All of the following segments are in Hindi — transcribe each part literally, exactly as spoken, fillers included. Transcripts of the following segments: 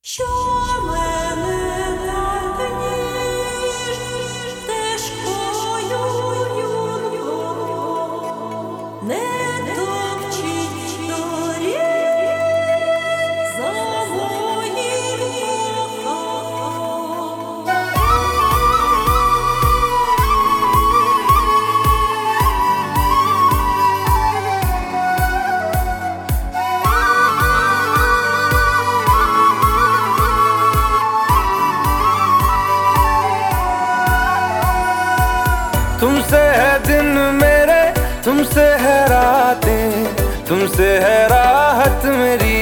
Що мене так ніж стежкою юрко, не топчіть доріг за моїм коханням. तुमसे है दिन मेरे, तुमसे है रातें, तुमसे है राहत मेरी।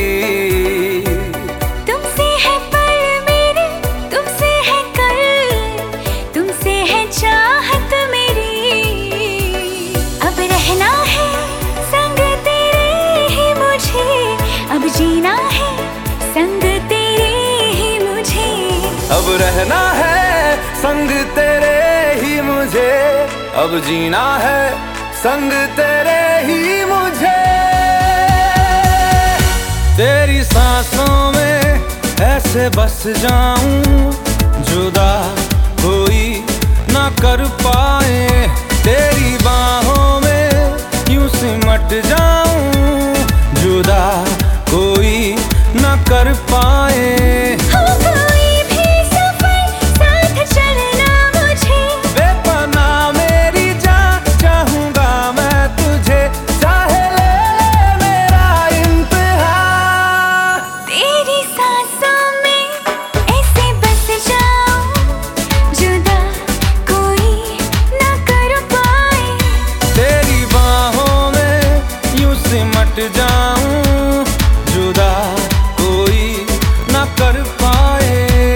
तुमसे है पल मेरे, तुमसे है कल, तुमसे है चाहत मेरी। अब रहना है संग तेरे ही मुझे, अब जीना है संग तेरे ही मुझे। अब रहना है संग तेरे ही मुझे, अब जीना है संग तेरे ही मुझे। तेरी सांसों में ऐसे बस जाऊं, जुदा कोई ना कर पाए। तेरी बाहों में यूं सिमट जाऊं, जुदा कोई ना कर पाए। सिमट जाऊं, जुदा कोई ना कर पाए।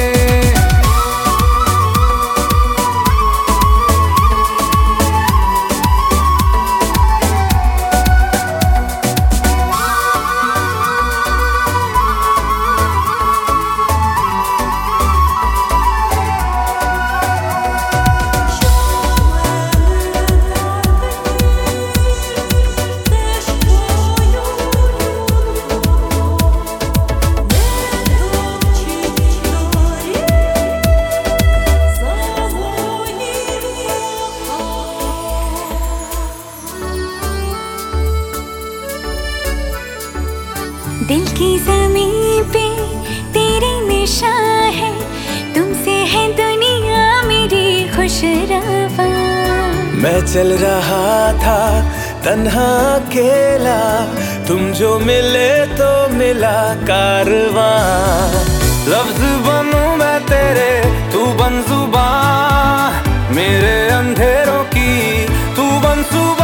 दिल की ज़मीं पे तेरी निशान है, तुमसे है दुनिया मेरी खुशरवा। मैं चल रहा था तन्हा अकेला, तुम जो मिले तो मिला कारवां। लफ्ज बनूं मैं तेरे, तू बन जुबां, मेरे अंधेरों की तू बन सुबह।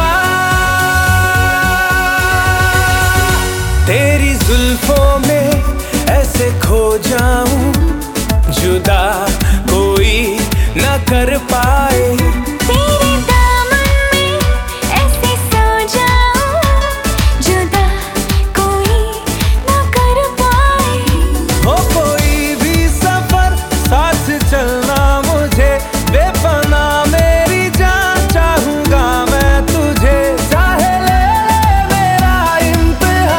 तेरी जुल्फों में ऐसे खो जाऊं, जुदा कोई न कर पाए। तेरे दामन में ऐसे सो जाऊं, जुदा कोई न कर पाए। हो कोई भी सफर साथ चलना मुझे, बेपना मेरी जान चाहूंगा मैं तुझे। चाहे ले मेरा इम्तिहान,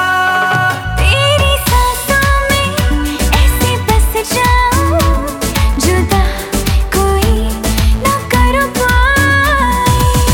जुदा कोई न कर पाए।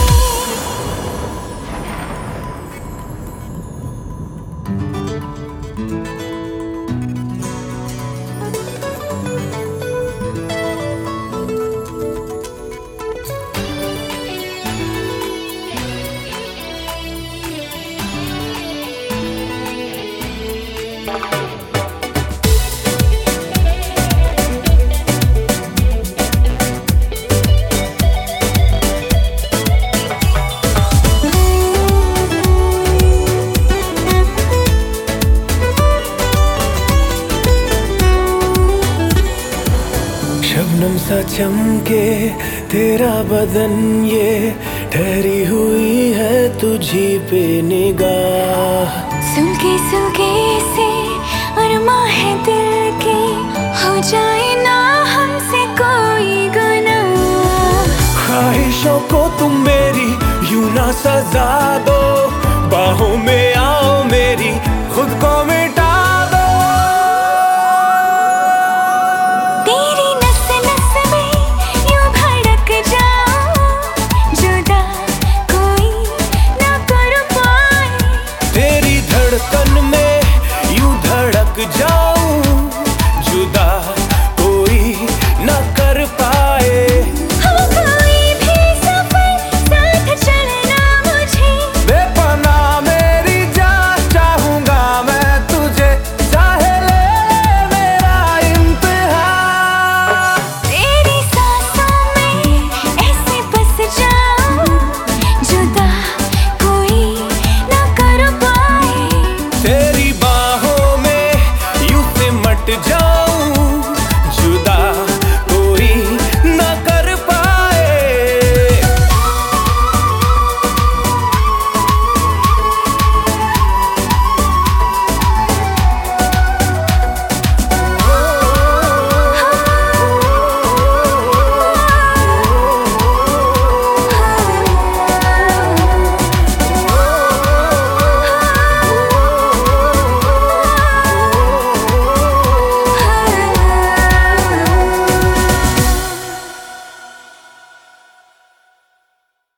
शबनम सा चमके तेरा बदन, ये ठहरी हुई है तुझी पे निगाह। सुलगे सुलगे से अरमा है दिल के, हो जाए ना हमसे कोई गुनाह। ख्वाहिशों को तुम मेरी यूं ना सजा दो, बाहों में आओ मेरी खुद को मिटा दो। मिट जाऊं